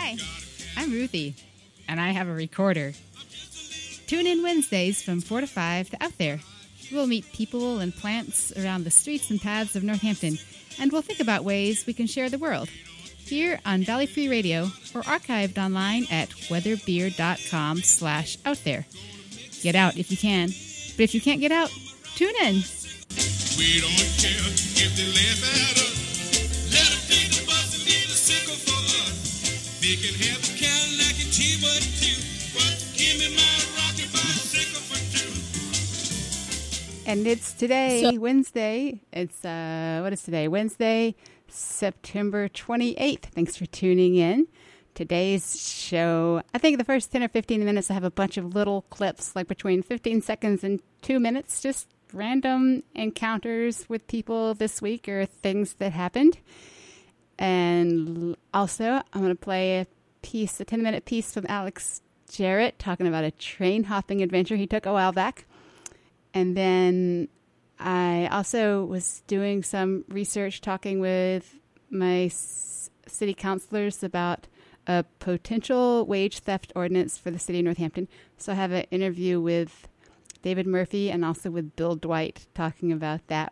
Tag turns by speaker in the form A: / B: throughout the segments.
A: Hi, I'm Ruthie, and I have a recorder. Tune in Wednesdays from 4 to 5 to Out There. We'll meet people and plants around the streets and paths of Northampton, and we'll think about ways we can share the world. Here on Valley Free Radio or archived online at weatherbeer.com/outthere. Get out if you can, but if you can't get out, tune in.
B: We don't care if they laugh at us. Let them take the bus and leave a sickle for us. They can have a Cadillac and T-Bud too, but give me my rocket bicycle for two.
A: And it's today, Wednesday. It's, what is today? Wednesday, September 28th. Thanks for tuning in. Today's show, I think the first 10 or 15 minutes, I have a bunch of little clips, like between 15 seconds and 2 minutes, just random encounters with people this week or things that happened. And also, I'm going to play a 10-minute piece from Alex Jarrett talking about a train hopping adventure he took a while back. And then I also was doing some research talking with my city councilors about a potential wage theft ordinance for the city of Northampton. So I have an interview with David Murphy and also with Bill Dwight talking about that.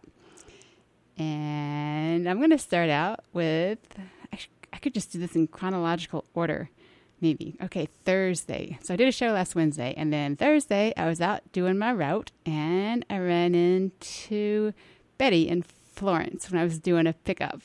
A: And I'm going to start out with, I could just do this in chronological order, maybe. Okay, Thursday. So I did a show last Wednesday, and then Thursday I was out doing my route, and I ran into Betty in Florence when I was doing a pickup.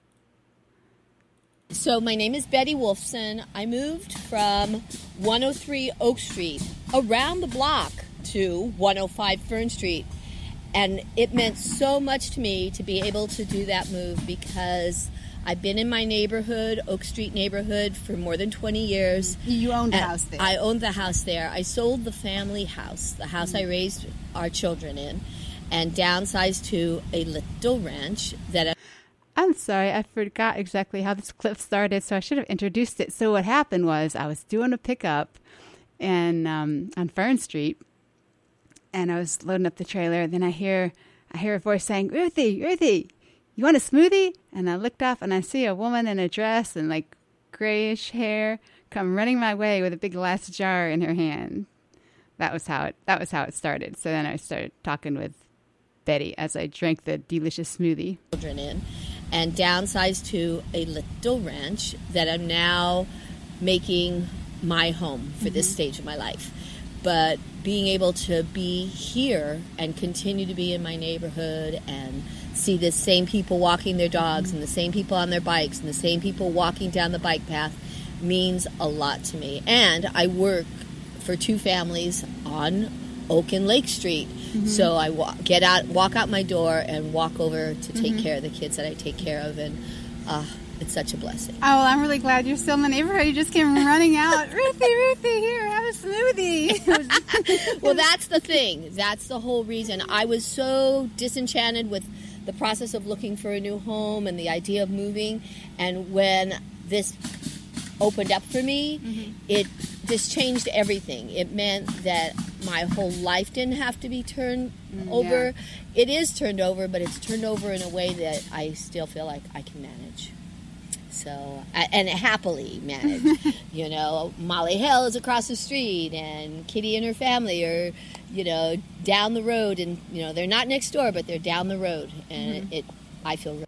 C: So my name is Betty Wolfson. I moved from 103 Oak Street around the block to 105 Fern Street. And it meant so much to me to be able to do that move because I've been in my neighborhood, Oak Street neighborhood, for more than 20 years.
A: You owned the house there.
C: I owned the house there. I sold the family house, the house I raised our children in, and downsized to a little ranch that
A: I'm sorry, I forgot exactly how this clip started, so I should have introduced it. So what happened was I was doing a pickup on Fern Street, and I was loading up the trailer. Then I hear a voice saying, Ruthie, you want a smoothie? And I looked up, and I see a woman in a dress and like grayish hair come running my way with a big glass jar in her hand. That was how it started. So then I started talking with Betty as I drank the delicious smoothie.
C: Children in. And downsized to a little ranch that I'm now making my home for this stage of my life. But being able to be here and continue to be in my neighborhood and see the same people walking their dogs and the same people on their bikes and the same people walking down the bike path means a lot to me. And I work for two families on Oak and Lake Street. So I walk out my door and walk over to take care of the kids that I take care of, and it's such a blessing.
A: Oh, well, I'm really glad you're still in the neighborhood. You just came running out. Ruthie, here, have a smoothie.
C: Well, that's the thing. That's the whole reason. I was so disenchanted with the process of looking for a new home and the idea of moving, and when this opened up for me, this changed everything. It meant that my whole life didn't have to be turned over.
A: Yeah.
C: It is turned over, but it's turned over in a way that I still feel like I can manage. So, and happily manage. You know, Molly Hill is across the street, and Kitty and her family are, down the road, and, they're not next door, but they're down the road. And I feel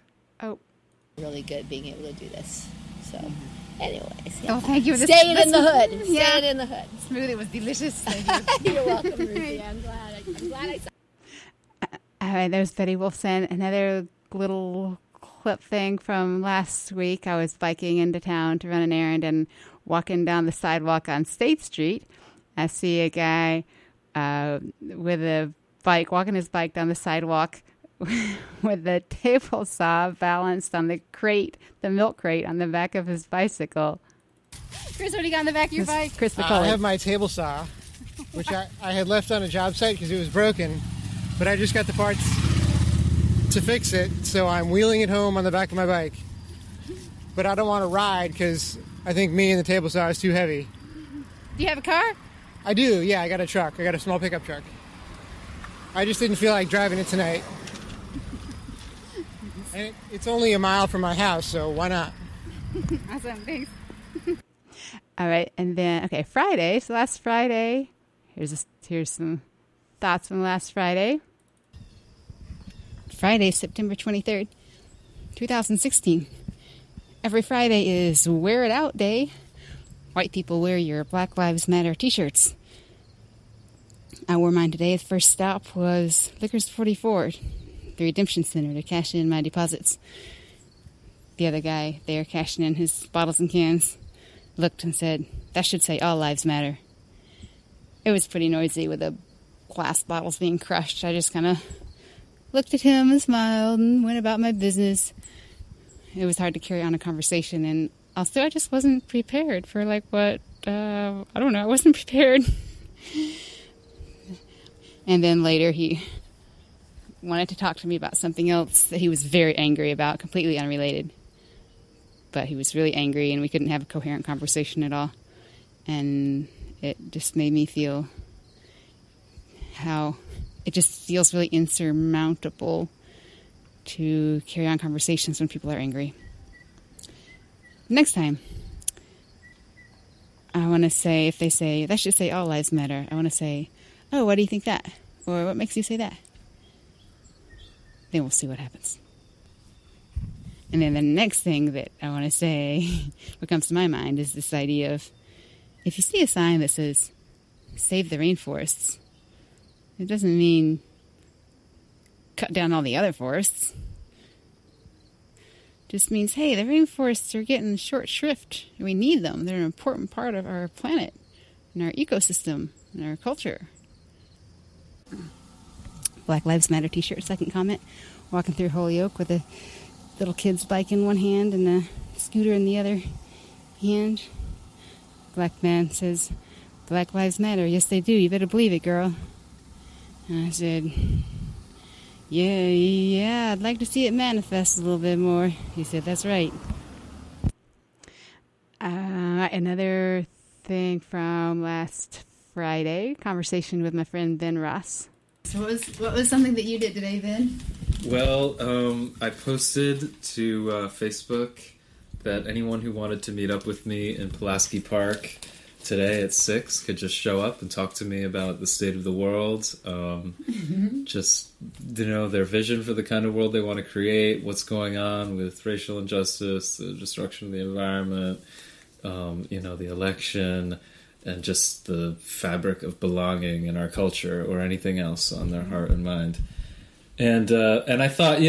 C: really good being able to do this. So... Anyways,
A: oh, thank you.
C: Staying in the hood. Staying in the hood.
A: Smoothie was delicious. Thank you.
C: You're welcome, Ruthie. I'm glad I saw.
A: All right, there's Betty Wolfson. Another little clip thing from last week. I was biking into town to run an errand and walking down the sidewalk on State Street. I see a guy with a bike, walking his bike down the sidewalk with the table saw balanced on the milk crate on the back of his bicycle. Chris, what do you got on the back of your bike? Chris McCullough.
D: I have my table saw, which I had left on a job site because it was broken, but I just got the parts to fix it, so I'm wheeling it home on the back of my bike. But I don't want to ride because I think me and the table saw is too heavy.
A: Do you have a car?
D: I do, yeah. I got a truck. I got a small pickup truck. I just didn't feel like driving it tonight. And it's only a mile from my house, so why not?
A: Awesome, thanks. All right, and then, okay, Friday. So last Friday, here's some thoughts from last Friday. Friday, September 23rd, 2016. Every Friday is Wear It Out Day. White people wear your Black Lives Matter t-shirts. I wore mine today. The first stop was Liquors 44, the Redemption Center, to cash in my deposits. The other guy there cashing in his bottles and cans looked and said, "That should say All Lives Matter." It was pretty noisy with the glass bottles being crushed. I just kind of looked at him and smiled and went about my business. It was hard to carry on a conversation, and also I just wasn't prepared for I wasn't prepared. And then later he wanted to talk to me about something else that he was very angry about, completely unrelated. But he was really angry, and we couldn't have a coherent conversation at all. And it just made me feel how it just feels really insurmountable to carry on conversations when people are angry. Next time, I want to say, if they say, "That should say All Lives Matter," I want to say, "Oh, why do you think that?" Or, "What makes you say that?" Then we'll see what happens. And then the next thing that I want to say, what comes to my mind, is this idea of, if you see a sign that says, "Save the rainforests," it doesn't mean cut down all the other forests. It just means, hey, the rainforests are getting short shrift. We need them. They're an important part of our planet and our ecosystem and our culture. Black Lives Matter t-shirt, second comment. Walking through Holyoke with a little kid's bike in one hand and a scooter in the other hand. Black man says, "Black Lives Matter." "Yes, they do. You better believe it, girl." And I said, Yeah, I'd like to see it manifest a little bit more. He said, "That's right." Another thing from last Friday, conversation with my friend Ben Ross. So what was something that you did today, Ben?
E: Well, I posted to Facebook that anyone who wanted to meet up with me in Pulaski Park today at 6 could just show up and talk to me about the state of the world, just, their vision for the kind of world they want to create, what's going on with racial injustice, the destruction of the environment, the election, and just the fabric of belonging in our culture, or anything else on their heart and mind. And I thought,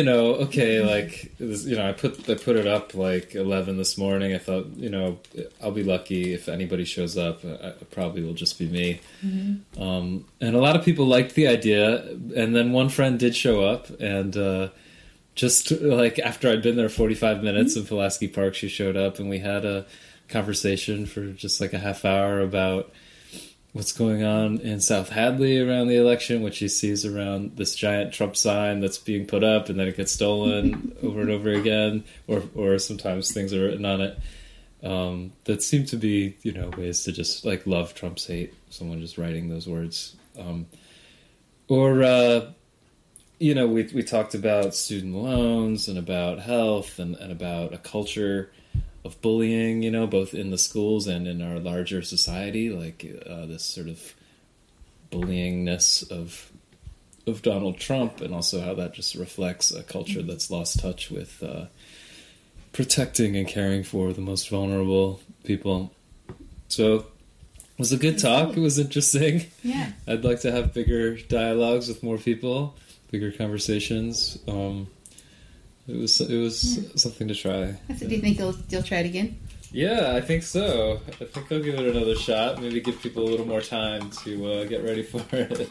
E: I put it up 11 this morning. I thought, I'll be lucky if anybody shows up. It probably will just be me. Mm-hmm. And a lot of people liked the idea. And then one friend did show up, and just after I'd been there 45 minutes in Pulaski Park, she showed up, and we had a conversation for just a half hour about what's going on in South Hadley around the election, which he sees around this giant Trump sign that's being put up, and then it gets stolen over and over again, or sometimes things are written on it that seem to be, ways to just love Trump's hate, someone just writing those words. We talked about student loans and about health and about a culture of bullying, both in the schools and in our larger society, this sort of bullyingness of Donald Trump, and also how that just reflects a culture that's lost touch with protecting and caring for the most vulnerable people. So it was a good talk. It was interesting.
A: Yeah.
E: I'd like to have bigger dialogues with more people, bigger conversations. It was something to try.
A: Do you think you'll try it again?
E: Yeah, I think so. I think I'll give it another shot. Maybe give people a little more time to get ready for it.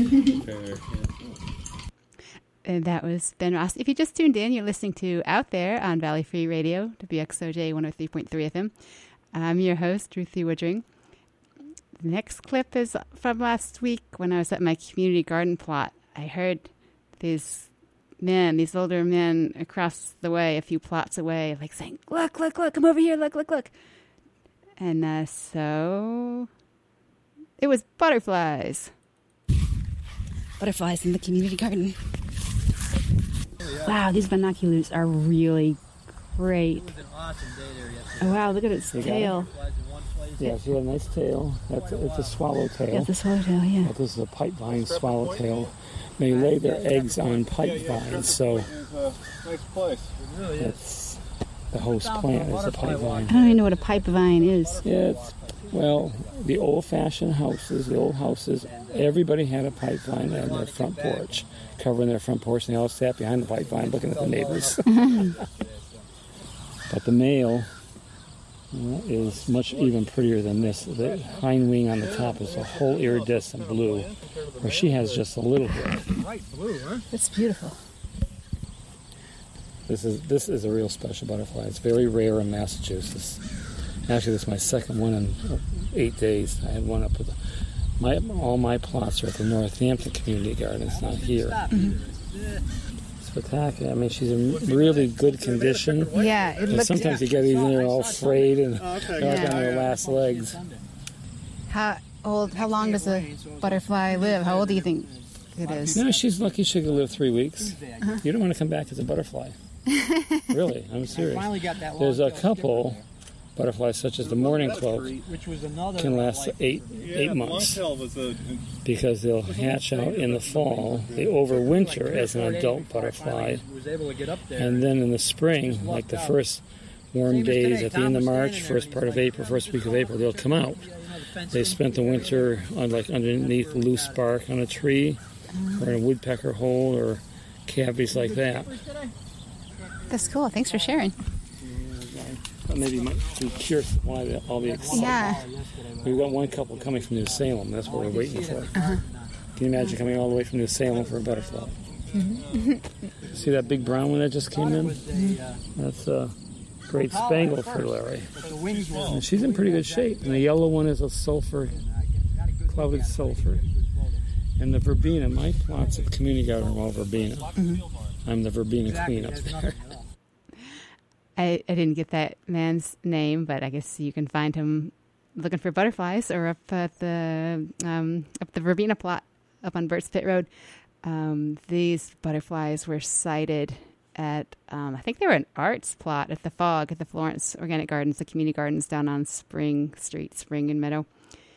A: And that was Ben Ross. If you just tuned in, you're listening to Out There on Valley Free Radio, WXOJ 103.3 FM. I'm your host, Ruthie Woodring. The next clip is from last week when I was at my community garden plot. I heard these older men across the way, a few plots away, saying, look, come over here, look. And so it was butterflies. Butterflies in the community garden. Wow, these binoculars are really great.
F: It was an awesome day there yesterday.
A: Oh, wow, look at its tail.
F: Yeah, she had a nice tail. It's a swallowtail.
A: That's a swallowtail, yeah.
F: But this is a pipevine swallowtail. They lay their eggs on pipevines, so
B: Nice place.
F: that's the host plant is a pipevine.
A: I don't even know what a pipevine is.
F: Yeah, well, the old-fashioned houses, the old houses, everybody had a pipevine on their front porch, covering their front porch, and they all sat behind the pipevine looking at the neighbors. But the male is much even prettier than this. The hind wing on the top is a whole iridescent blue, where she has just a little bit.
B: Bright blue, huh?
A: That's beautiful.
F: This is a real special butterfly. It's very rare in Massachusetts. Actually, this is my second one in 8 days. I had one up with all my plots are at the Northampton Community Gardens, not here. Spectacular. I mean, she's in really good condition.
A: Yeah, it
F: And
A: looks.
F: sometimes you get these and they're all frayed and they're like on their last legs.
A: How long does a butterfly live? How old do you think it is?
F: No, she's lucky she could live 3 weeks. You don't want to come back as a butterfly. Really, I'm serious. There's a couple butterflies, such as the mourning cloak, can last eight months because they'll hatch out in the fall. They overwinter as an adult butterfly, and then in the spring, like the first warm days at the end of March, first part of April, first week of April, they'll come out. They spent the winter on like underneath loose bark on a tree, or in a woodpecker hole, or cavities like that.
A: That's cool. Thanks for sharing.
F: Maybe you might be curious why all the excitement.
A: Yeah.
F: We've got one couple coming from New Salem. That's what we're waiting for. Can you imagine coming all the way from New Salem for a butterfly? See that big brown one that just came in? That's a great spangled fritillary. And she's in pretty good shape. And the yellow one is a clouded sulfur. And the verbena, my plots at the community garden are all verbena. I'm the verbena queen up there.
A: I didn't get that man's name, but I guess you can find him looking for butterflies or up at the verbena plot up on Burt's Pit Road. These butterflies were sighted at, I think they were an arts plot at the Fog at the Florence Organic Gardens, the community gardens down on Spring Street, Spring and Meadow.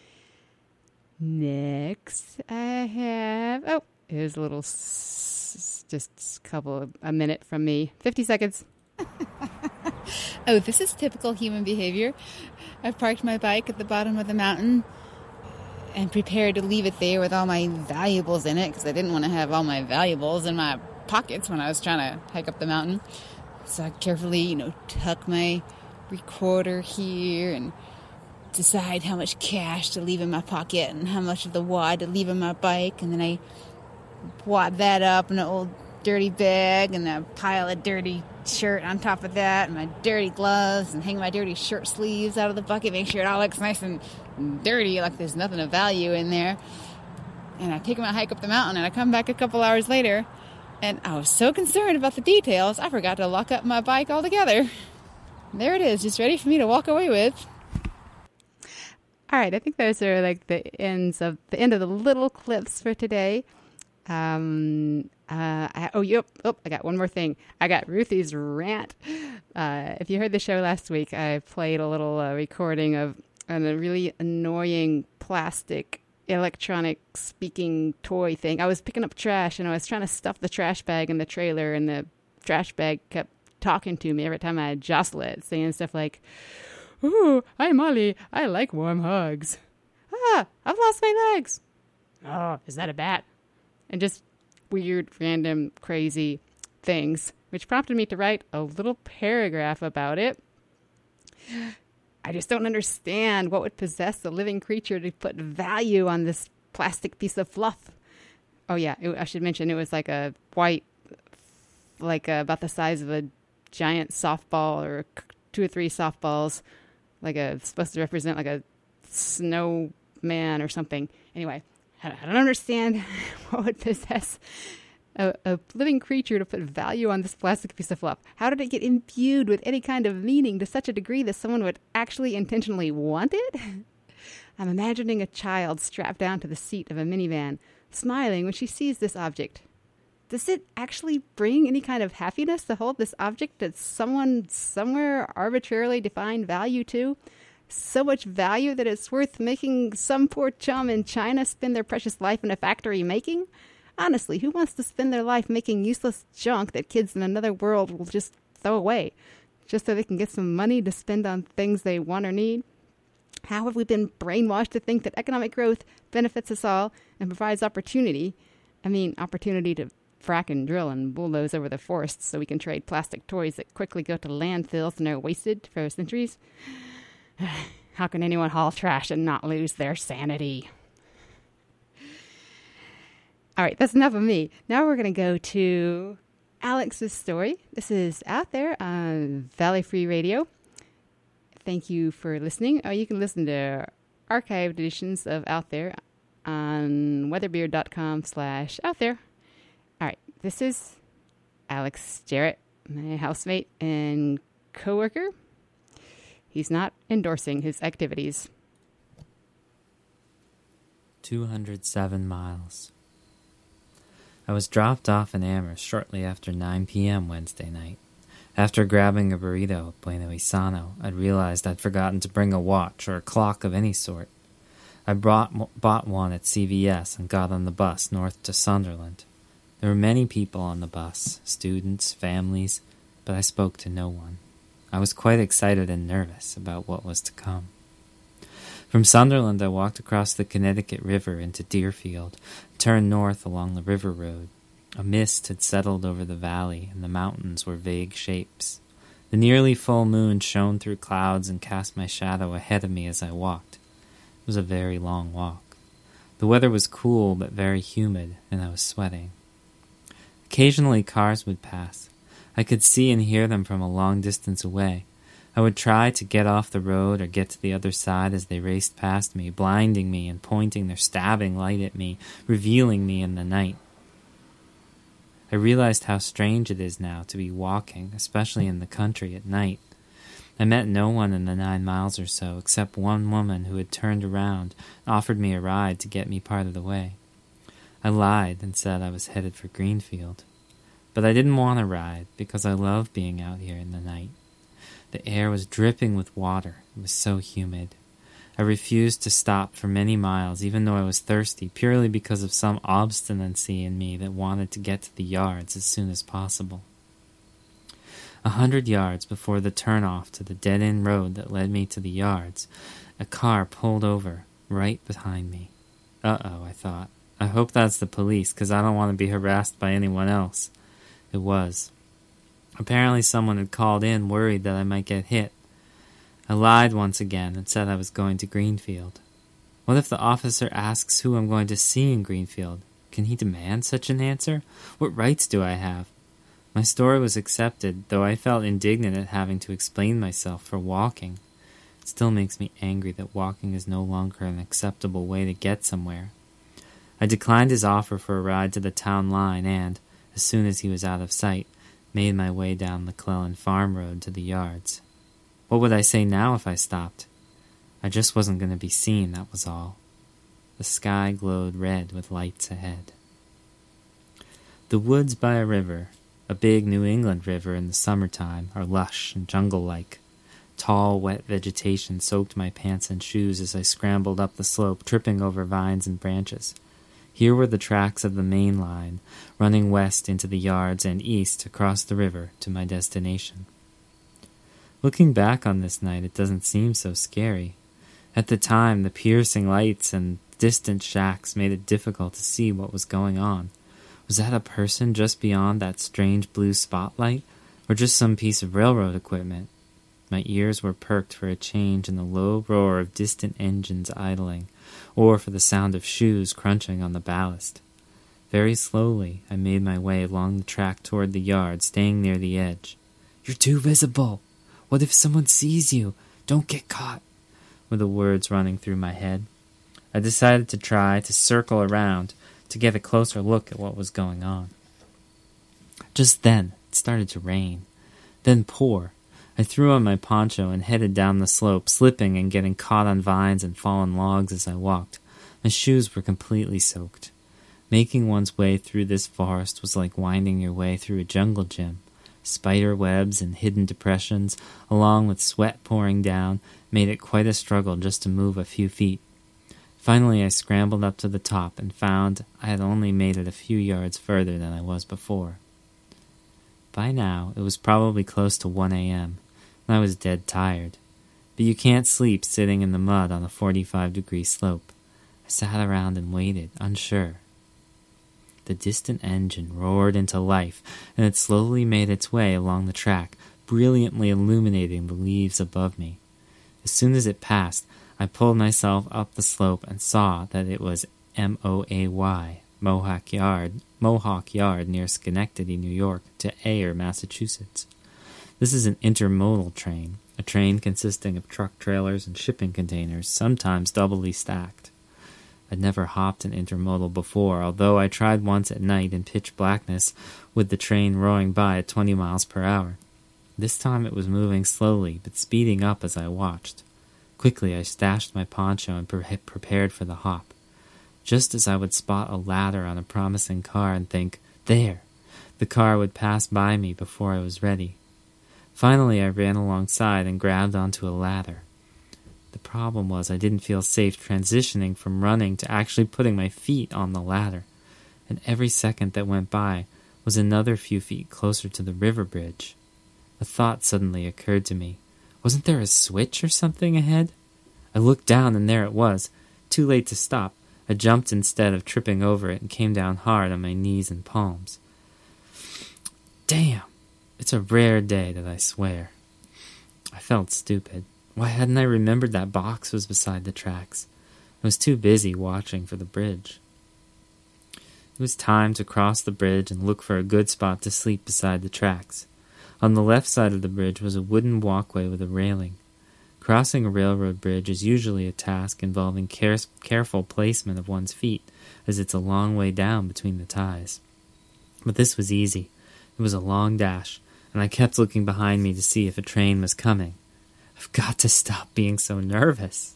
A: Next, I have, here's a little, just a minute from me. 50 seconds. This is typical human behavior. I've parked my bike at the bottom of the mountain and prepared to leave it there with all my valuables in it because I didn't want to have all my valuables in my pockets when I was trying to hike up the mountain. So I carefully, tuck my recorder here and decide how much cash to leave in my pocket and how much of the wad to leave in my bike. And then I wad that up in an old dirty bag and a pile of dirty shirt on top of that and my dirty gloves and hang my dirty shirt sleeves out of the bucket, make sure it all looks nice and dirty, like there's nothing of value in there. And I take my hike up the mountain and I come back a couple hours later and I was so concerned about the details, I forgot to lock up my bike altogether. There it is, just ready for me to walk away with. All right, I think those are like the end of the little clips for today. I got one more thing. I got Ruthie's rant. If you heard the show last week, I played a little recording of a really annoying plastic electronic speaking toy thing. I was picking up trash and I was trying to stuff the trash bag in the trailer and the trash bag kept talking to me every time I jostle it, saying stuff like, "Ooh, hi Molly, I like warm hugs. Ah, I've lost my legs. Oh, is that a bat?" And just weird, random, crazy things, which prompted me to write a little paragraph about it. I just don't understand what would possess the living creature to put value on this plastic piece of fluff. Oh, yeah, I should mention it was like a white, about the size of a giant softball or 2 or 3 softballs, supposed to represent like a snowman or something. Anyway, I don't understand what would possess a living creature to put value on this plastic piece of fluff. How did it get imbued with any kind of meaning to such a degree that someone would actually intentionally want it? I'm imagining a child strapped down to the seat of a minivan, smiling when she sees this object. Does it actually bring any kind of happiness to hold this object that someone somewhere arbitrarily defined value to? so much value that it's worth making some poor chum in China spend their precious life in a factory making? Honestly, who wants to spend their life making useless junk that kids in another world will just throw away, just so they can get some money to spend on things they want or need? How have we been brainwashed to think that economic growth benefits us all and provides opportunity? I mean, opportunity to frack and drill and bulldoze over the forests so we can trade plastic toys that quickly go to landfills and are wasted for centuries? How can anyone haul trash and not lose their sanity? All right, that's enough of me. Now we're going to go to Alex's story. This is out there on Valley Free Radio. Thank you for listening. You can listen to archived editions of Out There on weatherbeard.com/out there. All right, this is Alex Jarrett, my housemate and coworker. He's not endorsing his activities.
G: 207 miles. I was dropped off in Amherst shortly after 9 p.m. Wednesday night. After grabbing a burrito at Bueno y Sano, I'd realized I'd forgotten to bring a watch or a clock of any sort. I bought one at CVS and got on the bus north to Sunderland. There were many people on the bus, students, families, but I spoke to no one. I was quite excited and nervous about what was to come. From Sunderland, I walked across the Connecticut River into Deerfield, turned north along the river road. A mist had settled over the valley, and the mountains were vague shapes. The nearly full moon shone through clouds and cast my shadow ahead of me as I walked. It was a very long walk. The weather was cool but very humid, and I was sweating. Occasionally cars would pass. I could see and hear them from a long distance away. I would try to get off the road or get to the other side as they raced past me, blinding me and pointing their stabbing light at me, revealing me in the night. I realized how strange it is now to be walking, especially in the country at night. I met no one in the 9 miles or so, except one woman who had turned around and offered me a ride to get me part of the way. I lied and said I was headed for Greenfield. But I didn't want a ride because I love being out here in the night. The air was dripping with water. It was so humid. I refused to stop for many miles, even though I was thirsty, purely because of some obstinacy in me that wanted to get to the yards as soon as possible. 100 yards before the turnoff to the dead-end road that led me to the yards, a car pulled over right behind me. Uh-oh, I thought. I hope that's the police, because I don't want to be harassed by anyone else. It was. Apparently someone had called in, worried that I might get hit. I lied once again and said I was going to Greenfield. What if the officer asks who I'm going to see in Greenfield? Can he demand such an answer? What rights do I have? My story was accepted, though I felt indignant at having to explain myself for walking. It still makes me angry that walking is no longer an acceptable way to get somewhere. I declined his offer for a ride to the town line and, as soon as he was out of sight, made my way down McClellan Farm Road to the yards. What would I say now if I stopped? I just wasn't going to be seen, that was all. The sky glowed red with lights ahead. The woods by a river, a big New England river in the summertime, are lush and jungle-like. Tall, wet vegetation soaked my pants and shoes as I scrambled up the slope, tripping over vines and branches. Here were the tracks of the main line, running west into the yards and east across the river to my destination. Looking back on this night, it doesn't seem so scary. At the time, the piercing lights and distant shacks made it difficult to see what was going on. Was that a person just beyond that strange blue spotlight, or just some piece of railroad equipment? My ears were perked for a change in the low roar of distant engines idling, or for the sound of shoes crunching on the ballast. Very slowly, I made my way along the track toward the yard, staying near the edge. "You're too visible. What if someone sees you? Don't get caught," were the words running through my head. I decided to try to circle around to get a closer look at what was going on. Just then, it started to rain, then pour. I threw on my poncho and headed down the slope, slipping and getting caught on vines and fallen logs as I walked. My shoes were completely soaked. Making one's way through this forest was like winding your way through a jungle gym. Spider webs and hidden depressions, along with sweat pouring down, made it quite a struggle just to move a few feet. Finally, I scrambled up to the top and found I had only made it a few yards further than I was before. By now, it was probably close to 1 a.m., and I was dead tired. But you can't sleep sitting in the mud on a 45-degree slope. I sat around and waited, unsure. The distant engine roared into life, and it slowly made its way along the track, brilliantly illuminating the leaves above me. As soon as it passed, I pulled myself up the slope and saw that it was MOAY, Mohawk Yard near Schenectady, New York, to Ayer, Massachusetts. This is an intermodal train, a train consisting of truck trailers and shipping containers, sometimes doubly stacked. I'd never hopped an intermodal before, although I tried once at night in pitch blackness with the train roaring by at 20 miles per hour. This time it was moving slowly, but speeding up as I watched. Quickly I stashed my poncho and prepared for the hop. Just as I would spot a ladder on a promising car and think, there, the car would pass by me before I was ready. Finally I ran alongside and grabbed onto a ladder. The problem was I didn't feel safe transitioning from running to actually putting my feet on the ladder, and every second that went by was another few feet closer to the river bridge. A thought suddenly occurred to me. Wasn't there a switch or something ahead? I looked down and there it was. Too late to stop. I jumped instead of tripping over it and came down hard on my knees and palms. Damn! It's a rare day, that I swear. I felt stupid. Why hadn't I remembered that box was beside the tracks? I was too busy watching for the bridge. It was time to cross the bridge and look for a good spot to sleep beside the tracks. On the left side of the bridge was a wooden walkway with a railing. Crossing a railroad bridge is usually a task involving careful placement of one's feet, as it's a long way down between the ties. But this was easy. It was a long dash, and I kept looking behind me to see if a train was coming. I've got to stop being so nervous.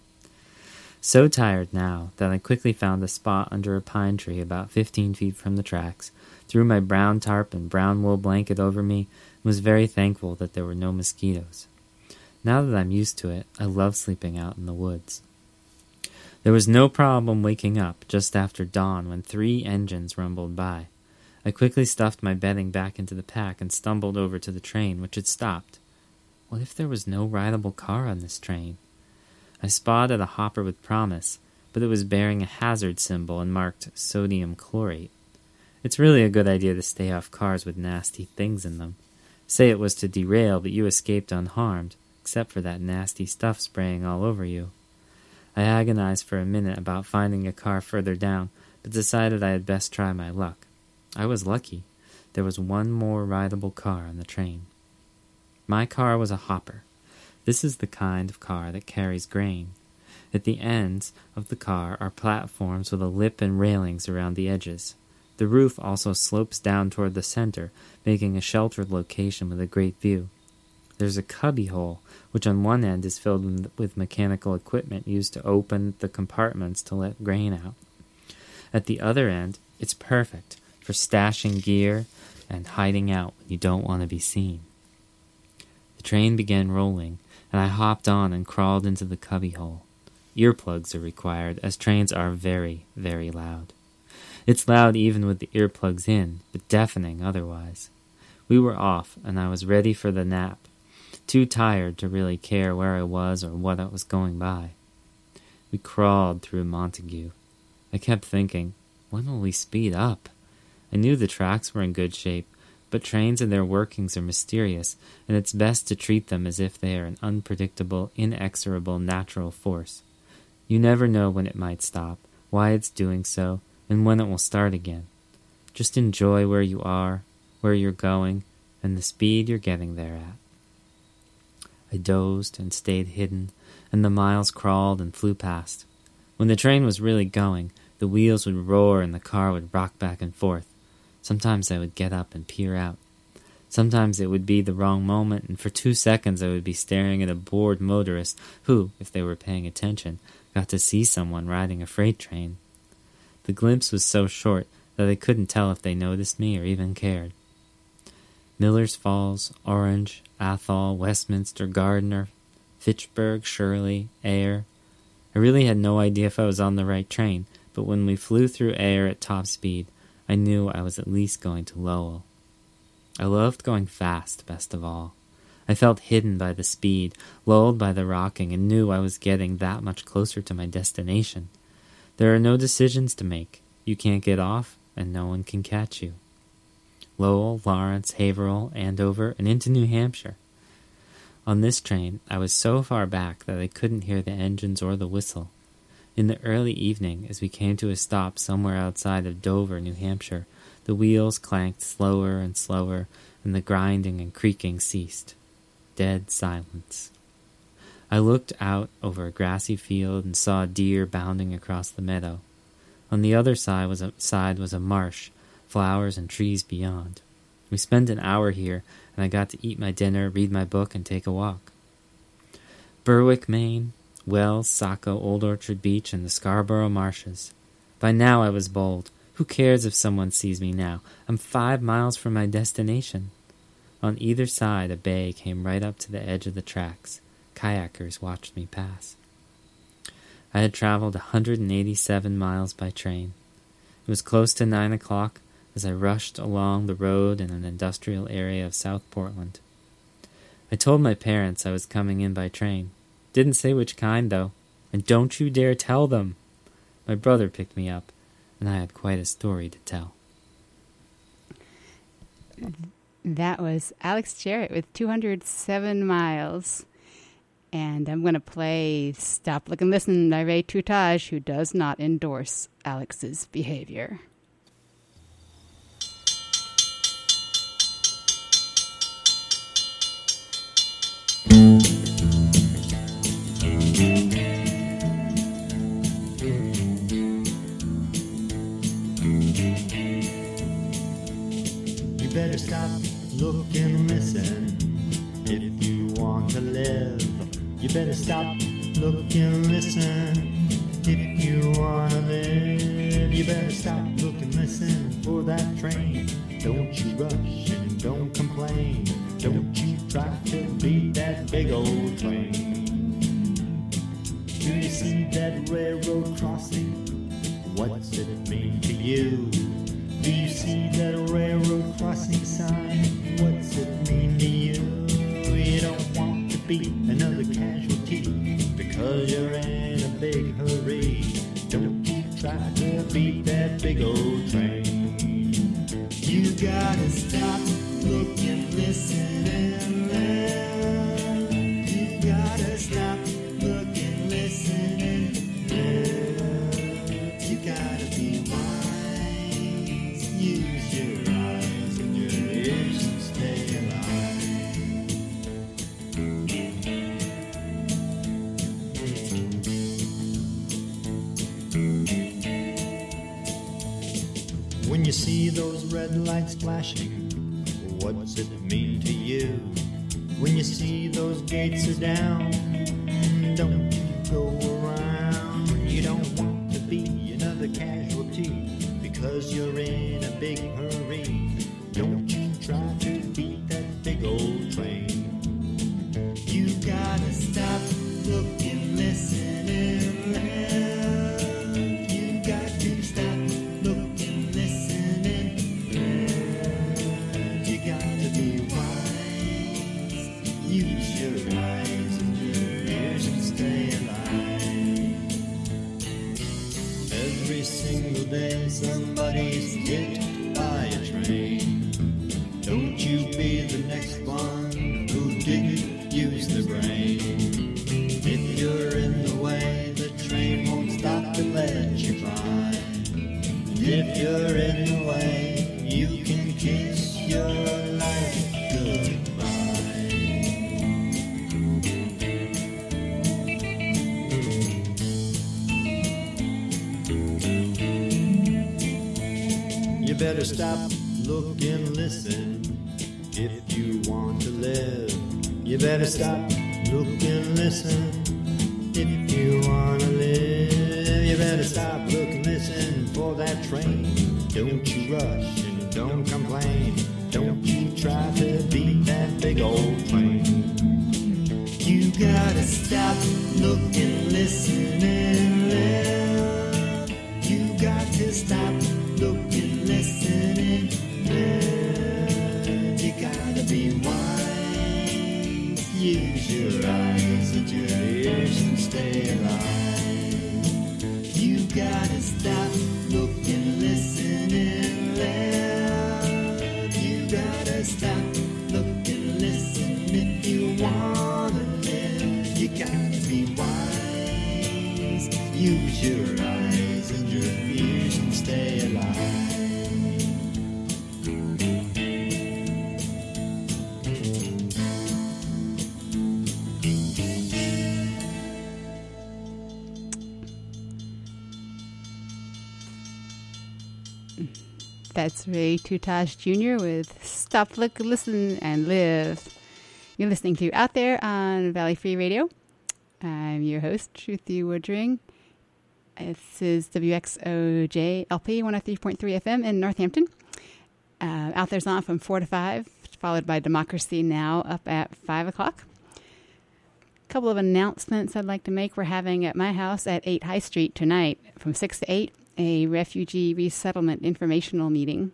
G: So tired now that I quickly found a spot under a pine tree about 15 feet from the tracks, threw my brown tarp and brown wool blanket over me, and was very thankful that there were no mosquitoes. Now that I'm used to it, I love sleeping out in the woods. There was no problem waking up just after dawn when 3 engines rumbled by. I quickly stuffed my bedding back into the pack and stumbled over to the train, which had stopped. What if there was no rideable car on this train? I spotted a hopper with promise, but it was bearing a hazard symbol and marked sodium chlorate. It's really a good idea to stay off cars with nasty things in them. Say it was to derail, but you escaped unharmed, except for that nasty stuff spraying all over you. I agonized for a minute about finding a car further down, but decided I had best try my luck. I was lucky. There was one more rideable car on the train. My car was a hopper. This is the kind of car that carries grain. At the ends of the car are platforms with a lip and railings around the edges. The roof also slopes down toward the center, making a sheltered location with a great view. There's a cubby hole, which on one end is filled with mechanical equipment used to open the compartments to let grain out. At the other end, it's perfect for stashing gear and hiding out when you don't want to be seen. The train began rolling, and I hopped on and crawled into the cubbyhole. Earplugs are required, as trains are very, very loud. It's loud even with the earplugs in, but deafening otherwise. We were off, and I was ready for the nap, too tired to really care where I was or what I was going by. We crawled through Montague. I kept thinking, when will we speed up? I knew the tracks were in good shape, but trains and their workings are mysterious, and it's best to treat them as if they are an unpredictable, inexorable natural force. You never know when it might stop, why it's doing so, and when it will start again. Just enjoy where you are, where you're going, and the speed you're getting there at. I dozed and stayed hidden, and the miles crawled and flew past. When the train was really going, the wheels would roar and the car would rock back and forth. Sometimes I would get up and peer out. Sometimes it would be the wrong moment, and for 2 seconds I would be staring at a bored motorist who, if they were paying attention, got to see someone riding a freight train. The glimpse was so short that I couldn't tell if they noticed me or even cared. Miller's Falls, Orange, Athol, Westminster, Gardner, Fitchburg, Shirley, Ayer. I really had no idea if I was on the right train, but when we flew through Ayer at top speed, I knew I was at least going to Lowell. I loved going fast, best of all. I felt hidden by the speed, lulled by the rocking, and knew I was getting that much closer to my destination. There are no decisions to make. You can't get off, and no one can catch you. Lowell, Lawrence, Haverhill, Andover, and into New Hampshire. On this train, I was so far back that I couldn't hear the engines or the whistle. In the early evening, as we came to a stop somewhere outside of Dover, New Hampshire, the wheels clanked slower and slower, and the grinding and creaking ceased. Dead silence. I looked out over a grassy field and saw a deer bounding across the meadow. On the other side was a marsh, flowers and trees beyond. We spent an hour here, and I got to eat my dinner, read my book, and take a walk. Berwick, Maine, Wells, Saco, Old Orchard Beach, and the Scarborough Marshes. By now I was bold. Who cares if someone sees me now? I'm 5 miles from my destination. On either side, a bay came right up to the edge of the tracks. Kayakers watched me pass. I had traveled 187 miles by train. It was close to 9 o'clock as I rushed along the road in an industrial area of South Portland. I told my parents I was coming in by train. Didn't say which kind, though, and don't you dare tell them. My brother picked me up, and I had quite a story to tell.
A: That was Alex Jarrett with 207 miles. And I'm going to play Stop, Look and Listen by Ray Toutage, who does not endorse Alex's behavior.
H: You better stop, look and listen if you want to live. You better stop, look and listen if you want to live. You better stop, look and listen for that train. Don't you rush and don't complain. Don't you try to beat that big old train. Do you see that railroad crossing? What's it mean to you? Do you see that railroad crossing sign? What's it mean to you? You don't want to be another casualty because you're in a big hurry. Don't you try to beat that big old train. You gotta stop, look and listen and learn. You gotta stop, look and listen and learn. You gotta be wise, use your eyes and your ears and stay alive. When you see those red lights flashing, what's it mean to you? When you see those gates are down, don't you go around. You don't want to be another casualty because you're in a big hurry. Don't you try to beat that big old train. You gotta stop, look and listen and learn. You got to stop, look and listen and learn. You got to be wise, use your eyes and your ears and stay alive. Every single day somebody's hit by a train. Don't you be the next one who didn't use the brain. If you're in the way, the train won't stop to let you by. If you're in the way, you can kiss your life goodbye. You better stop, look and listen if you want to live. You better stop, look and listen if you want to live. You better stop, look and listen for that train. Don't you rush and don't complain. Don't you try to stay alive. You gotta stop, look and listen and live. You gotta stop, look and listen if you wanna live. You gotta be wise. Use your eyes and your ears and stay alive.
A: That's Ray Tutage Jr. with Stop, Look, Listen, and Live. You're listening to Out There on Valley Free Radio. I'm your host, Shruti Woodring. This is WXOJ LP 103.3 FM in Northampton. Out There's on from 4 to 5, followed by Democracy Now! Up at 5 o'clock. A couple of announcements I'd like to make. We're having at my house at 8 High Street tonight from 6 to 8 a refugee resettlement informational meeting.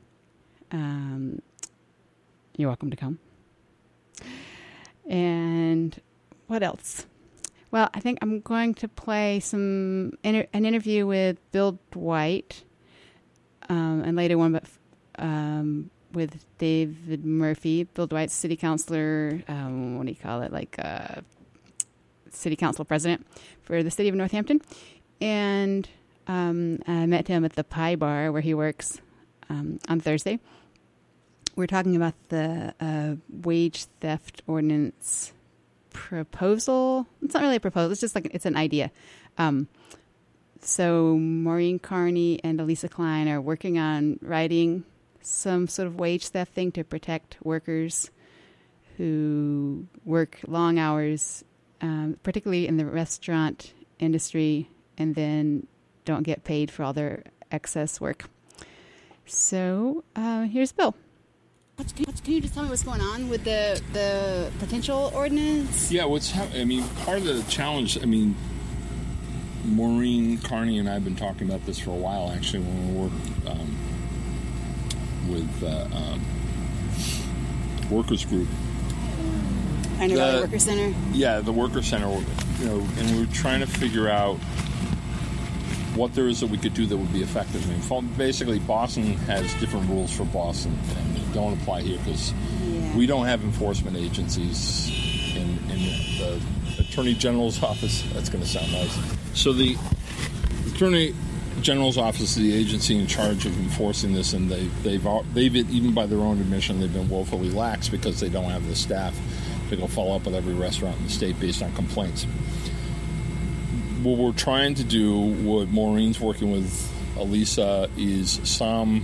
A: You're welcome to come. And what else? Well, I think I'm going to play an interview with Bill Dwight, and later one, but with David Murphy. Bill Dwight's city councilor. What do you call it? Like city council president for the city of Northampton, and I met him at the Pie Bar where he works on Thursday. We're talking about the wage theft ordinance proposal. It's not really a proposal. It's just like it's an idea. So Maureen Carney and Elisa Klein are working on writing some sort of wage theft thing to protect workers who work long hours, particularly in the restaurant industry, and then don't get paid for all their excess work. So here's Bill. Can you just tell me what's going on with the potential ordinance?
I: Yeah, part of the challenge, Maureen Carney and I have been talking about this for a while, actually, when we worked with workers group.
A: Pioneer Valley Worker Center?
I: Yeah, the Worker Center, and we were trying to figure out what there is that we could do that would be effective. Basically, Boston has different rules for Boston, and they don't apply here because we don't have enforcement agencies in the Attorney General's office. That's going to sound nice. So the Attorney General's office is the agency in charge of enforcing this, and they've even by their own admission, they've been woefully lax because they don't have the staff to go follow up with every restaurant in the state based on complaints. What we're trying to do, what Maureen's working with Elisa, is some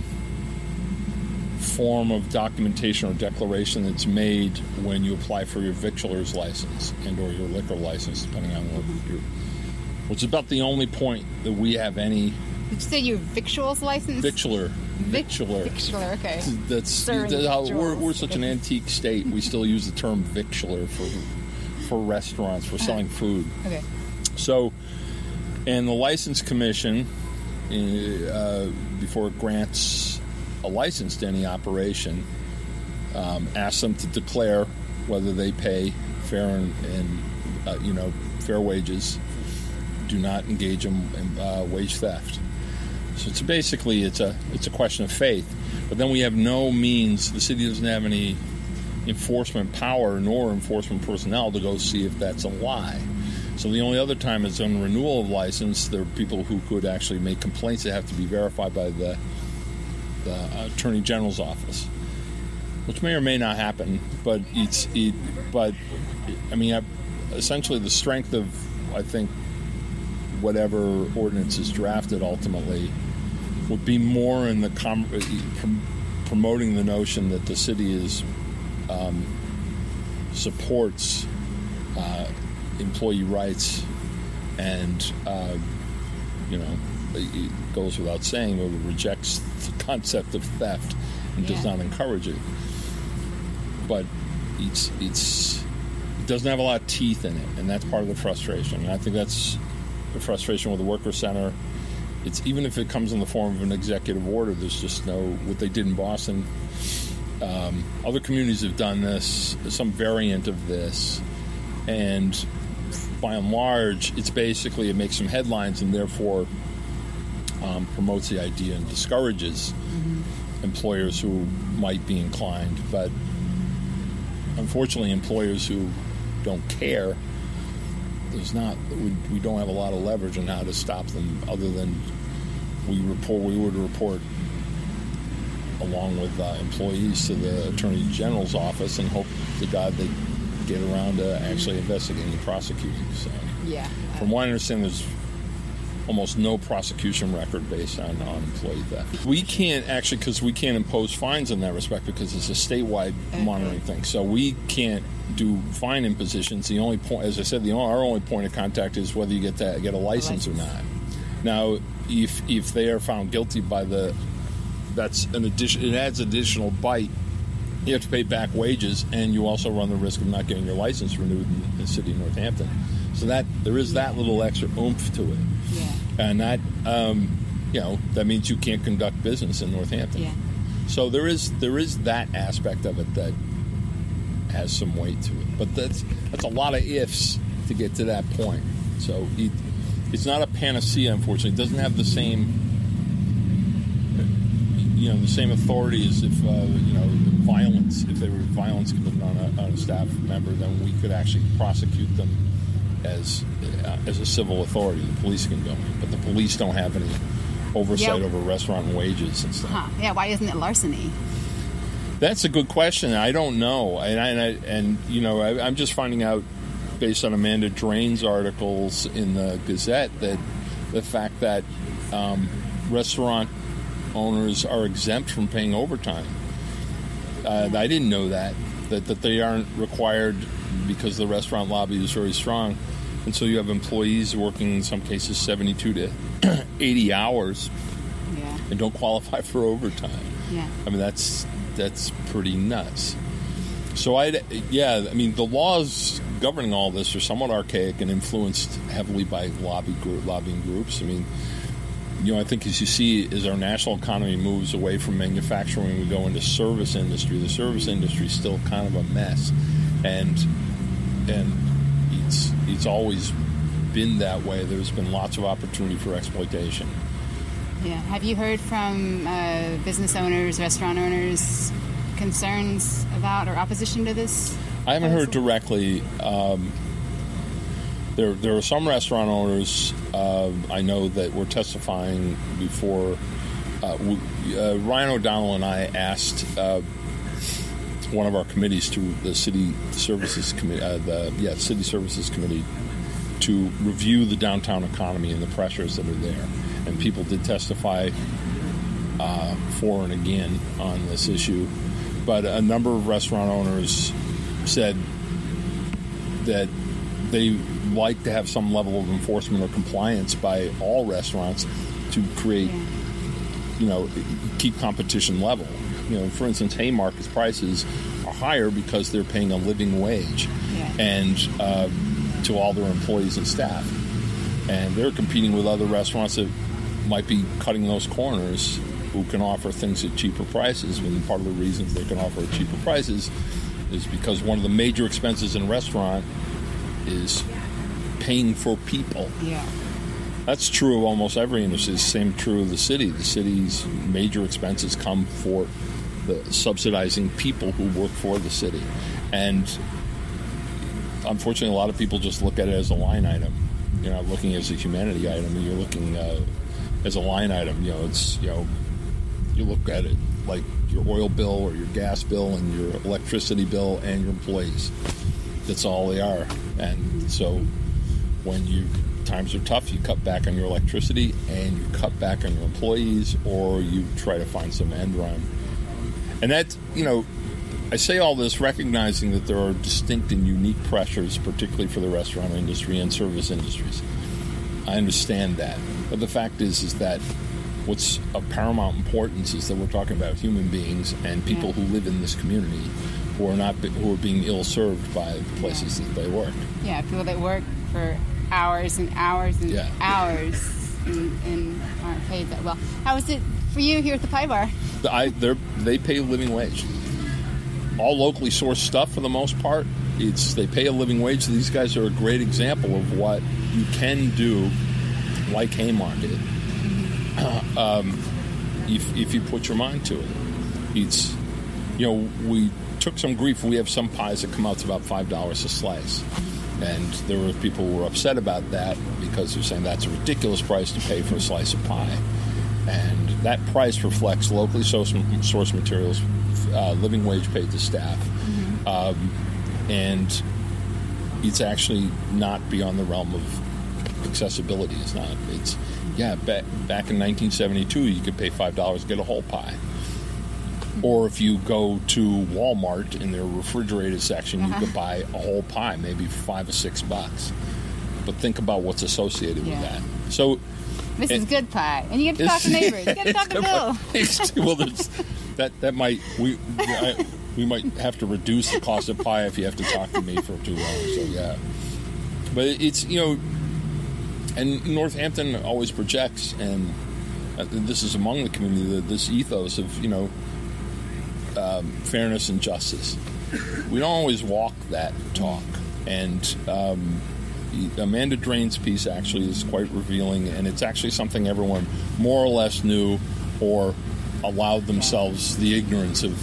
I: form of documentation or declaration that's made when you apply for your victualer's license and or your liquor license, depending on what you're... Which is about the only point that we have any...
A: Did you say your victuals license?
I: Victualer.
A: Victualer, okay.
I: We're such an antique state. We still use the term victualer for restaurants, for selling food.
A: Okay.
I: So, and the License Commission, before it grants a license to any operation, asks them to declare whether they pay fair and fair wages, do not engage in wage theft. So it's basically it's a question of faith. But then we have no means. The city doesn't have any enforcement power nor enforcement personnel to go see if that's a lie. So the only other time it's on renewal of license, there are people who could actually make complaints that have to be verified by the Attorney General's office, which may or may not happen. But essentially the strength of, I think, whatever ordinance is drafted ultimately would be more in the promoting the notion that the city is supports employee rights, and it goes without saying, but it rejects the concept of theft and does not encourage it. But it doesn't have a lot of teeth in it, and that's part of the frustration. And I think that's the frustration with the Worker Center. It's even if it comes in the form of an executive order, there's just what they did in Boston. Other communities have done this, some variant of this, and by and large, it's basically, it makes some headlines and therefore promotes the idea and discourages employers who might be inclined. But unfortunately, employers who don't care, we don't have a lot of leverage on how to stop them, other than we would report along with employees to the Attorney General's office and hope to God they get around to actually investigating and prosecuting. So, from what I understand, there's almost no prosecution record based on employee theft. We can't actually, because we can't impose fines in that respect because it's a statewide monitoring thing. So we can't do fine impositions. The only point, as I said, our only point of contact is whether you get a license or not. Now, if they are found guilty by that's an addition. It adds additional bite. You have to pay back wages, and you also run the risk of not getting your license renewed in the city of Northampton. So that there is that little extra oomph to it, and that that means you can't conduct business in Northampton. Yeah. So there is that aspect of it that has some weight to it, but that's a lot of ifs to get to that point. So it's not a panacea, unfortunately. It doesn't have the same. The same authority as if violence. If there were violence committed on a staff member, then we could actually prosecute them as a civil authority. The police can go in, but the police don't have any oversight over restaurant wages and stuff.
A: Yeah, why isn't it larceny?
I: That's a good question. I don't know, I'm just finding out based on Amanda Drain's articles in the Gazette that the fact that restaurant owners are exempt from paying overtime. I didn't know that they aren't required because the restaurant lobby is very strong, and so you have employees working in some cases 72 to 80 hours and don't qualify for overtime. Yeah, I mean that's pretty nuts. So the laws governing all this are somewhat archaic and influenced heavily by lobbying groups. I mean, I think as you see, as our national economy moves away from manufacturing, we go into service industry. The service industry is still kind of a mess, and it's always been that way. There's been lots of opportunity for exploitation.
A: Yeah. Have you heard from business owners, restaurant owners, concerns about or opposition to this?
I: I haven't heard directly. There are some restaurant owners I know that were testifying before. Ryan O'Donnell and I asked one of our committees to the City Services Committee, City Services Committee, to review the downtown economy and the pressures that are there. And people did testify for and again on this issue. But a number of restaurant owners said that they like to have some level of enforcement or compliance by all restaurants to create, keep competition level. For instance, Haymarket's prices are higher because they're paying a living wage and to all their employees and staff. And they're competing with other restaurants that might be cutting those corners who can offer things at cheaper prices. And part of the reasons they can offer at cheaper prices is because one of the major expenses in a restaurant is paying for people. Yeah. That's true of almost every industry. The same true of the city. The city's major expenses come for the subsidizing people who work for the city. And unfortunately, a lot of people just look at it as a line item. You're not looking as a humanity item. You're looking as a line item. You look at it like your oil bill or your gas bill and your electricity bill and your employees. That's all they are. And so when times are tough, you cut back on your electricity and you cut back on your employees, or you try to find some end run. And that, I say all this recognizing that there are distinct and unique pressures, particularly for the restaurant industry and service industries. I understand that. But the fact is that what's of paramount importance is that we're talking about human beings and people who live in this community who are being ill-served by the places that they work. Yeah,
A: people that work for hours and hours and hours and aren't paid that well. How is it for you here at the Pie Bar?
I: They pay living wage. All locally sourced stuff for the most part. they pay a living wage. So these guys are a great example of what you can do, like Haymarket, if you put your mind to it. It's, we took some grief. We have some pies that come out to about $5 a slice. And there were people who were upset about that because they're saying that's a ridiculous price to pay for a slice of pie. And that price reflects locally sourced materials, living wage paid to staff. And it's actually not beyond the realm of accessibility. It's not. It's, back in 1972, you could pay $5 to get a whole pie. Or if you go to Walmart in their refrigerated section, you could buy a whole pie, maybe for $5 or $6. But think about what's associated with that. So
A: this is good pie, and you get to talk to neighbors. You get to talk to Bill.
I: Well, that might we might have to reduce the cost of pie if you have to talk to me for too long. So but it's and Northampton always projects, and this is among the community, this ethos of fairness and justice. We don't always walk that talk, and Amanda Drain's piece actually is quite revealing, and it's actually something everyone more or less knew or allowed themselves the ignorance of,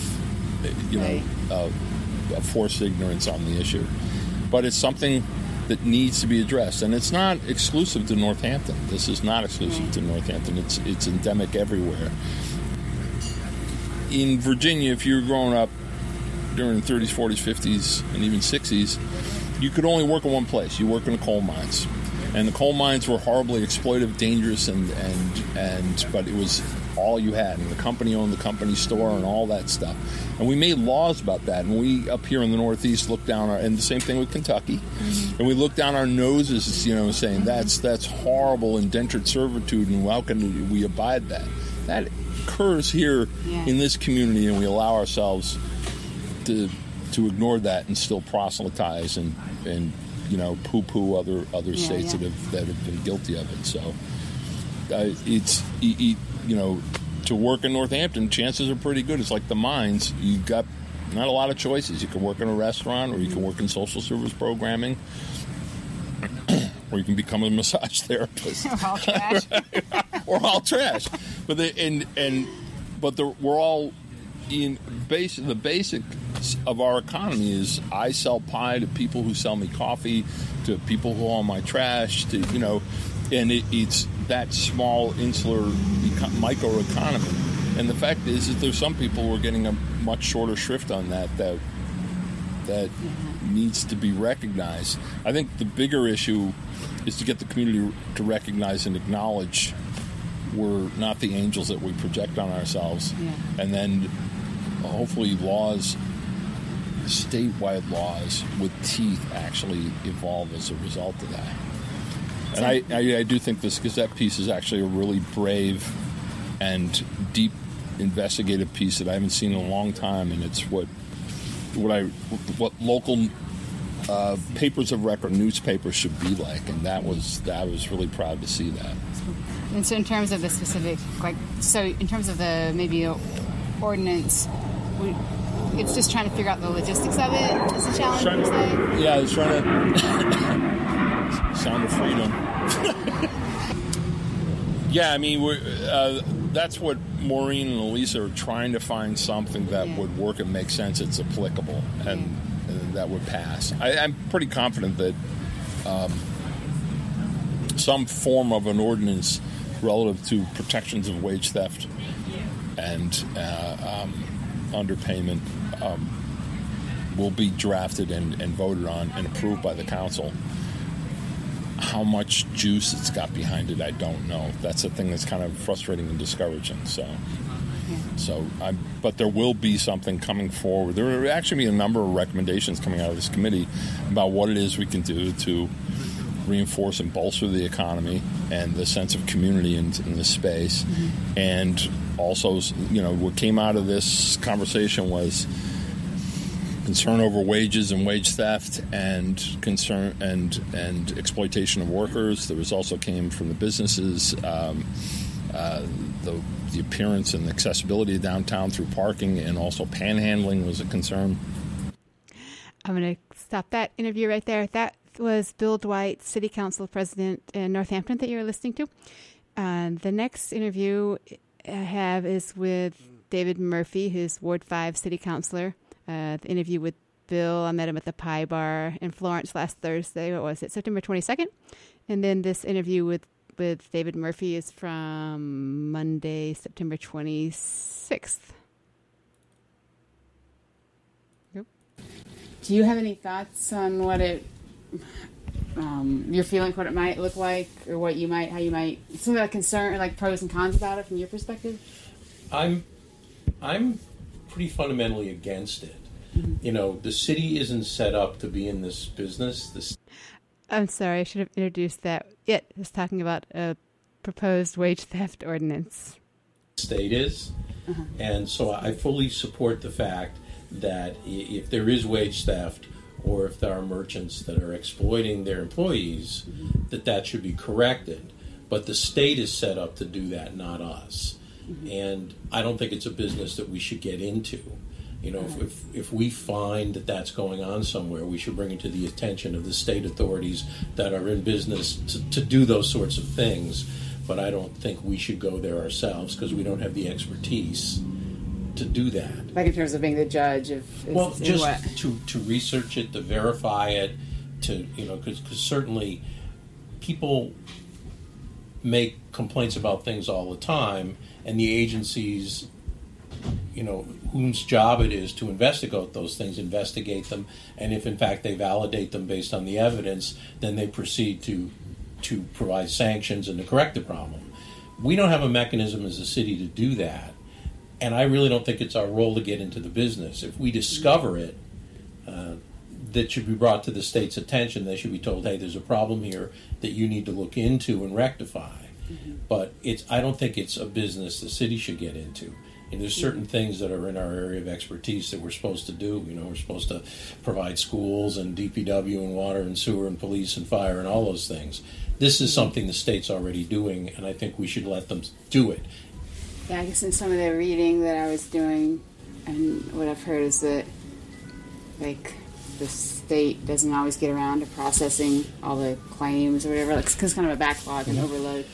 I: forced ignorance on the issue. But it's something that needs to be addressed, and it's not exclusive to Northampton. This is not exclusive to Northampton. It's endemic everywhere. In Virginia, if you were growing up during the 30s, 40s, 50s, and even 60s, you could only work in one place. You work in the coal mines, and the coal mines were horribly exploitive, dangerous, and but it was all you had. And the company owned the company store and all that stuff. And we made laws about that. And we up here in the Northeast look down and the same thing with Kentucky. And we look down our noses, saying that's horrible indentured servitude, and how can we abide that? That occurs here in this community, and we allow ourselves to ignore that and still proselytize and poo-poo other states that have been guilty of it. So it's to work in Northampton, chances are pretty good. It's like the mines. You got not a lot of choices. You can work in a restaurant, or you can work in social service programming, or you can become a massage therapist.
A: Or all trash.
I: Or all trash. But we're all in the basic of our economy is I sell pie to people who sell me coffee, to people who haul my trash, to and it's that small insular microeconomy. And the fact is that there's some people who are getting a much shorter shrift on that needs to be recognized. I think the bigger issue is to get the community to recognize and acknowledge we're not the angels that we project on ourselves, and then hopefully statewide laws with teeth actually evolve as a result of that. And I do think this Gazette piece is actually a really brave and deep investigative piece that I haven't seen in a long time, and it's what local papers of record, newspapers should be like, and I was really proud to see that.
A: And so in terms of the specific, in terms of the maybe ordinance, it's just trying to figure out the logistics of it is a challenge, per se?
I: Yeah, it's trying to... Sound of freedom. Yeah, I mean, that's what Maureen and Elisa are trying to find, something that would work and make sense, it's applicable, and that would pass. I'm pretty confident that some form of an ordinance relative to protections of wage theft and underpayment will be drafted and voted on and approved by the council. How much juice it's got behind it, I don't know. That's the thing that's kind of frustrating and discouraging. But there will be something coming forward. There will actually be a number of recommendations coming out of this committee about what it is we can do to reinforce and bolster the economy and the sense of community in this space. Mm-hmm. And also, what came out of this conversation was concern over wages and wage theft and concern and exploitation of workers. There was also came from the businesses, the appearance and accessibility of downtown through parking, and also panhandling was a concern.
A: I'm going to stop that interview right there. That was Bill Dwight, City Council President in Northampton that you were listening to. The next interview I have is with David Murphy, who's Ward 5 City Councilor. The interview with Bill, I met him at the Pie Bar in Florence last Thursday. What was it? September 22nd. And then this interview with David Murphy is from Monday, September 26th. Yep. Do you have any thoughts on what your feeling, what it might look like, or how you might, some of the concern, or like pros and cons about it from your perspective?
J: I'm pretty fundamentally against it. Mm-hmm. The city isn't set up to be in this business.
A: I'm sorry, I should have introduced that. Yeah, I was talking about a proposed wage theft ordinance.
J: State is. Uh-huh. And so I fully support the fact that if there is wage theft or if there are merchants that are exploiting their employees, mm-hmm. that should be corrected. But the state is set up to do that, not us. Mm-hmm. And I don't think it's a business that we should get into. If we find that that's going on somewhere, we should bring it to the attention of the state authorities that are in business to do those sorts of things. But I don't think we should go there ourselves because we don't have the expertise to do that.
A: Like in terms of being the judge of...
J: just to research it, to verify it, because certainly people make complaints about things all the time, and the agencies... whose job it is to investigate those things, investigate them, and if in fact they validate them based on the evidence, then they proceed to provide sanctions and to correct the problem. We don't have a mechanism as a city to do that, and I really don't think it's our role to get into the business. If we discover it, that should be brought to the state's attention. They should be told, hey, there's a problem here that you need to look into and rectify. Mm-hmm. But I don't think it's a business the city should get into. And there's certain things that are in our area of expertise that we're supposed to do. We're supposed to provide schools and DPW and water and sewer and police and fire and all those things. This is something the state's already doing, and I think we should let them do it.
A: Yeah, I guess in some of the reading that I was doing, and what I've heard is that, the state doesn't always get around to processing all the claims or whatever, because kind of a backlog and overload.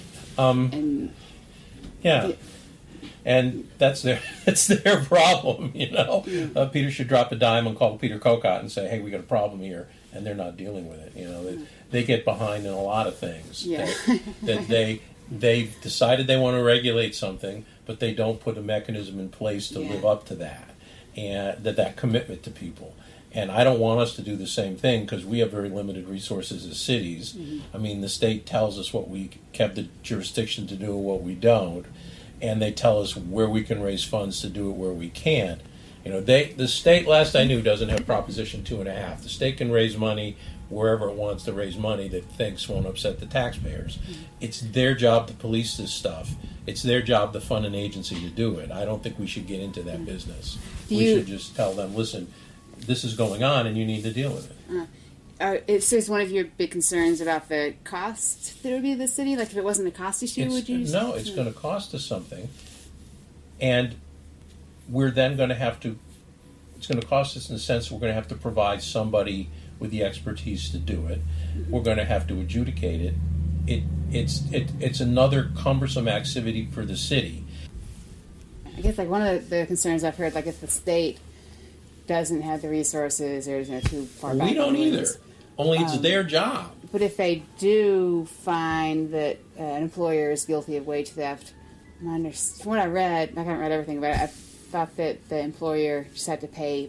J: And that's their problem, Peter should drop a dime and call Peter Kokot and say, hey, we got a problem here, and they're not dealing with it. They get behind in a lot of things. Yeah. that they've decided they want to regulate something, but they don't put a mechanism in place to live up to that, and that commitment to people. And I don't want us to do the same thing because we have very limited resources as cities. Mm-hmm. I mean, the state tells us what we have the jurisdiction to do and what we don't. And they tell us where we can raise funds to do it, where we can't. The state, last I knew, doesn't have Proposition 2.5. The state can raise money wherever it wants to raise money that thinks won't upset the taxpayers. Mm-hmm. It's their job to police this stuff. It's their job to fund an agency to do it. I don't think we should get into that business. We should just tell them, listen, this is going on and you need to deal with it.
A: Is one of your big concerns about the cost that it would be to the city? Like if it wasn't a cost issue, would you?
J: No, it's going to cost us something. And we're then going to have to, it's going to cost us in the sense we're going to have to provide somebody with the expertise to do it. Mm-hmm. We're going to have to adjudicate it. It's another cumbersome activity for the city.
A: I guess one of the concerns I've heard, if the state doesn't have the resources or too far back.
J: We don't either. Only it's their job.
A: But if they do find that an employer is guilty of wage theft, from what I read, I haven't read everything, but I thought that the employer just had to pay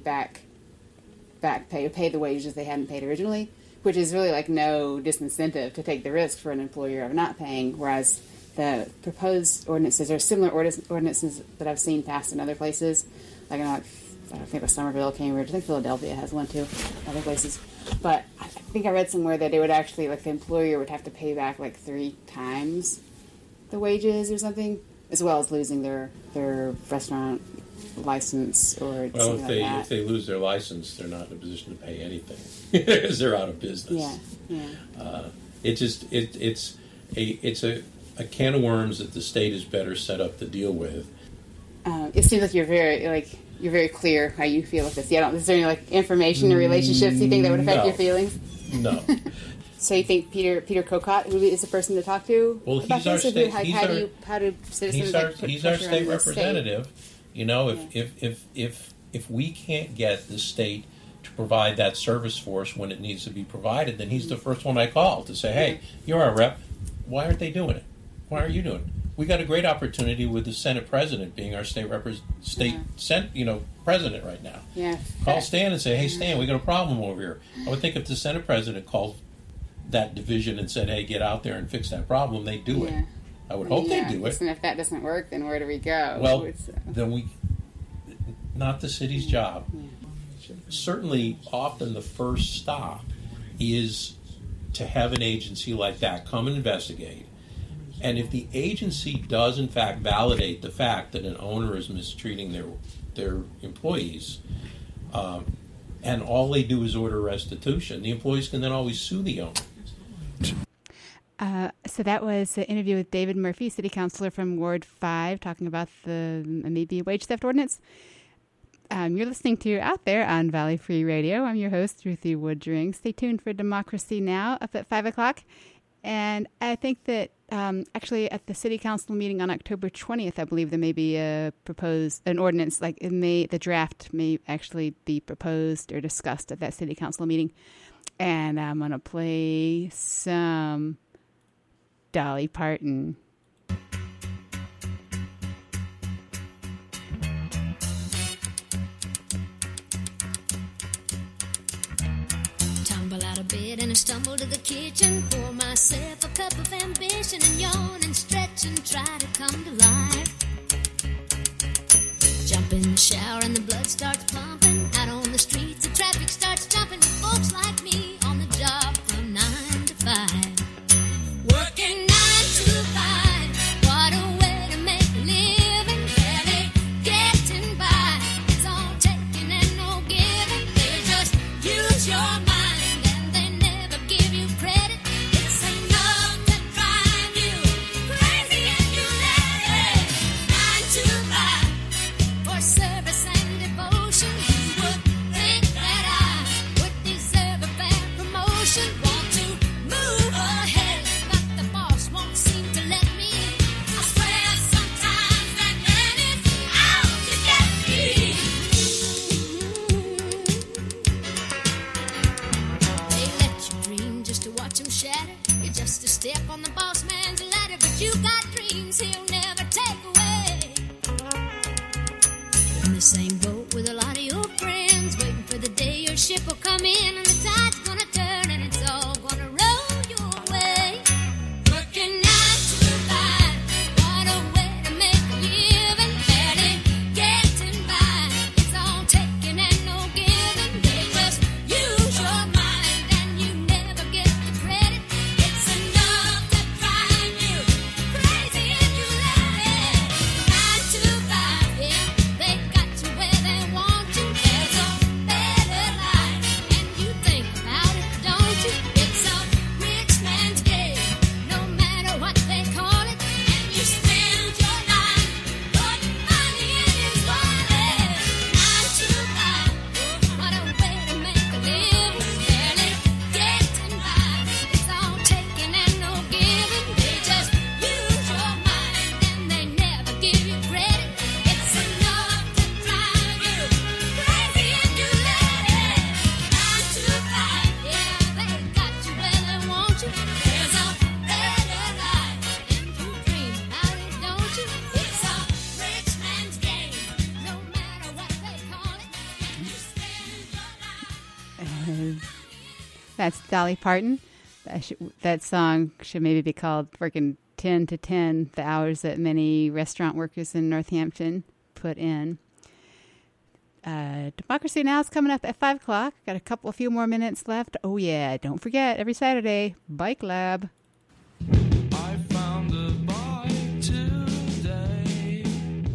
A: pay the wages they hadn't paid originally, which is really no disincentive to take the risk for an employer of not paying, whereas the proposed ordinances are similar ordinances that I've seen passed in other places. I think it was Somerville, Cambridge. I think Philadelphia has one too, other places. But I think I read somewhere that they would actually, the employer would have to pay back 3 times the wages or something, as well as losing their restaurant license or something like that.
J: If they lose their license, they're not in a position to pay anything because they're out of business.
A: Yeah.
J: It's a can of worms that the state is better set up to deal with.
A: It seems like you're very you're very clear how you feel with this. Is there any like information or relationships you think that would affect your feelings?
J: No.
A: So you think Peter Kokot, who is the person to talk to?
J: Well,
A: about
J: he's our
A: this?
J: state.
A: How do citizens
J: He's our state representative. You know, if we can't get the state to provide that service for us when it needs to be provided, then he's the first one I call to say, "Hey, you're our rep. Why aren't they doing it? Why aren't you doing it?" We got a great opportunity with the Senate president being our state president right now.
A: Yeah.
J: Call Stan and say, "Hey, Stan, we got a problem over here." I would think if the Senate president called that division and said, "Hey, get out there and fix that problem," they do it. I would hope they do it.
A: And if that doesn't work, then where do we go?
J: Well, then not the city's job. Certainly, often the first stop is to have an agency like that come and investigate. And if the agency does, in fact, validate the fact that an owner is mistreating their employees, and all they do is order restitution, the employees can then always sue the owner.
A: So that was an interview with David Murphy, city councilor from Ward 5, talking about the maybe wage theft ordinance. You're listening to Out There on Valley Free Radio. I'm your host, Ruthie Woodring. Stay tuned for Democracy Now! Up at 5 o'clock. And I think that actually at the city council meeting on October 20th, I believe there may be an ordinance, like the draft may actually be proposed or discussed at that city council meeting. And I'm going to play some Dolly Parton.
K: Tumble out of bed and I stumble to the kitchen, pour myself a cup of ambition and yawn and stretch and try to come to life. Jump in the shower and the blood starts pumping. Out on the streets the traffic starts jumping. Folks like me on the job from 9 to 5. Working 9 to 5. What a way to make a living. Barely getting by. It's all taking and no giving. They just use your mind. Same boat with a lot of your friends, waiting for the day your ship will come in and the tide's gonna turn and it's all gonna roll your way. Working 9 to 5, what a way to make a living. Barely getting by, it's all taking and no giving. They just use your mind and you never get the credit. It's enough to drive you crazy if you let it. 9 to 5, yeah, they got where they want you. There's a better life, and you think about it, don't you? It's a rich man's game, no matter what they call it. And you spend your life putting money in his wallet. 9 to 5, what a way to make a living. Barely getting by, it's all taking and no giving. They just use your mind and they never give you credit. It's enough to drive you crazy if you let it. 9 to 5, yeah, they got you where they want you. There's a better life, and you dream about it, don't you? It's a rich man's game, no matter what they call it. And you spend your life.
A: That's Dolly Parton. That song should maybe be called Working 10 to 10, the hours that many restaurant workers in Northampton put in. Democracy Now! Is coming up at 5 o'clock. Got a few more minutes left. Oh, yeah, don't forget, every Saturday, Bike Lab.
B: I found a bike today.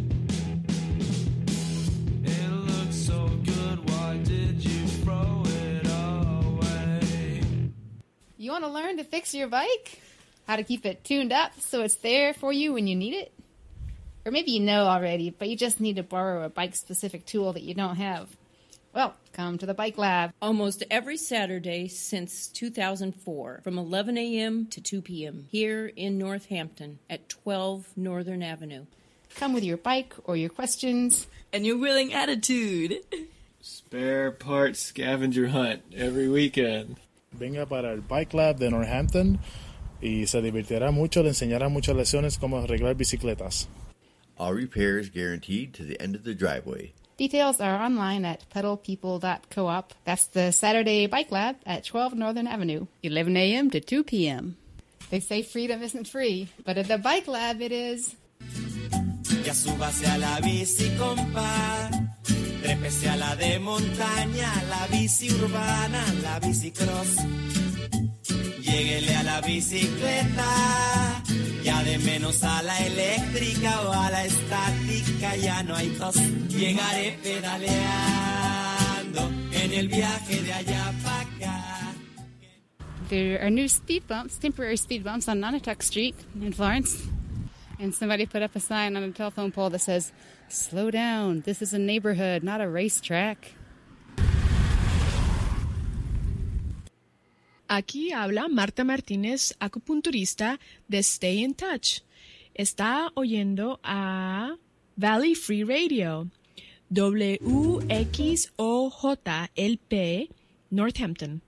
B: It looks so good, why did you throw it away?
A: You want to learn to fix your bike? How to keep it tuned up so it's there for you when you need it? Or maybe you know already, but you just need to borrow a bike-specific tool that you don't have. Well, come to the Bike Lab.
L: Almost every Saturday since 2004, from 11 a.m. to 2 p.m., here in Northampton at 12 Northern Avenue.
A: Come with your bike or your questions.
L: And your willing attitude.
M: Spare parts scavenger hunt every weekend.
N: Venga para el Bike Lab de Northampton y se divertirá mucho, le enseñará muchas lecciones cómo arreglar bicicletas.
O: All repairs guaranteed to the end of the driveway.
A: Details are online at pedalpeople.coop. That's the Saturday Bike Lab at 12 Northern Avenue, 11 a.m. to 2 p.m. They say freedom isn't free, but at the Bike Lab it is.
P: Ya súbase a la bici, compa. Trépese a la de montaña, la bici urbana, la bici cross. Lléguele a la bicicleta, ya de menos a la eléctrica o a la estática, ya no hay tos. Llegaré pedaleando en el viaje de allá para acá.
A: There are new speed bumps, temporary speed bumps on Nonotuck Street in Florence. And somebody put up a sign on a telephone pole that says, "Slow down, this is a neighborhood, not a racetrack."
Q: Aquí habla Marta Martínez, acupunturista de Stay in Touch. Está oyendo a Valley Free Radio, WXOJLP, Northampton.